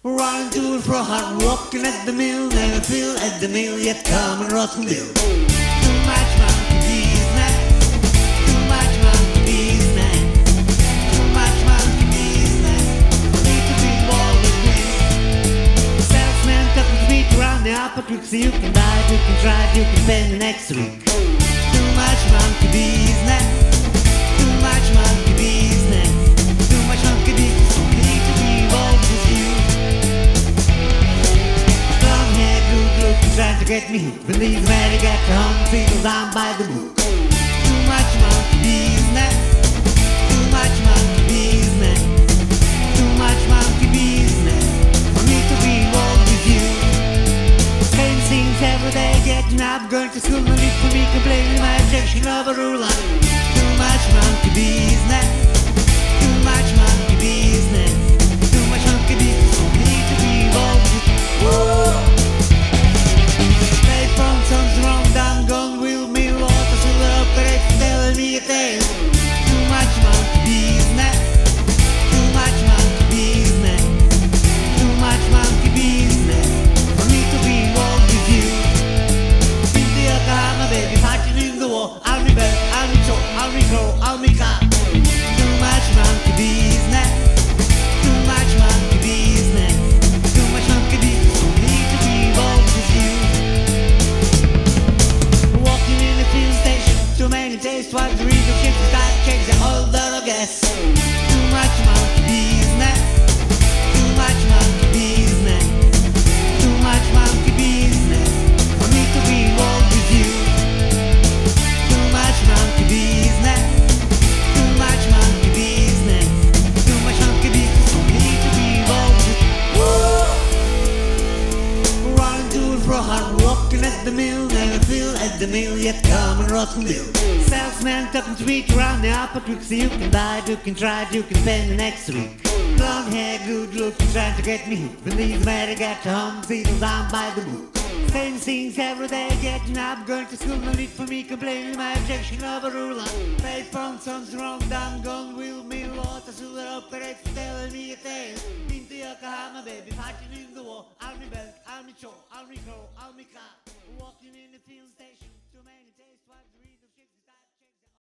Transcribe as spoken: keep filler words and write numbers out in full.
Running to and fro, hard walking at the mill, never feel at the mill yet come and rotten bill. Too much monkey business, too much monkey business, too much monkey business. Need to be involved with this. Salesman talking to beat around the upper creek, so you can dive, you can try, you can spend the next week. Too much monkey business, too much monkey business, too much monkey business. Need to be involved with you. Trying to get me hooked. When these men get to home, people down by the book. Too much monkey business, too much monkey business, too much monkey business. For me to be involved with you. Same things every day, getting up, going to school. No need for me complaining my objection of a ruler. Too much monkey business, too much monkey business, too much monkey business. For me to be involved with you. Woo! Something's wrong, down gone wheel me water, silver operator telling me a tale. Too much monkey business, too much monkey business, too much monkey business. For me to be involved with you. Been to Yokohama, baby, fighting in the war. I'll be back, I'll be show, I'll be crow, I'll be car. Too much monkey business, too much monkey business, too much monkey business. For me to be involved with you. Too many days, what the reason shift the start, change the whole lot of gas. Too much monkey business, too much monkey business, too much monkey business. For me to be involved with you. Too much monkey business, too much monkey business, too much monkey business. For me to be involved with you. Running to and fro, hard walking at the mill, never feel at the mill yet come and rotten bill. Salesman talking to beat around the upper creek, so you can buy, you can try, you can spend the next week. Blonde hair, good looking, trying to get me hooked. When these men get to home, people down by the book. Same things every day, getting up, going to school. No need for me complaining my objection of a ruler. Pay phone, songs wrong, down gone wheel me water, silver operator telling me a tale. Been to Yokohama, baby, fighting in the war. Army belt, army chow, army crow, army car. Walking in the field station, too many days, what reason?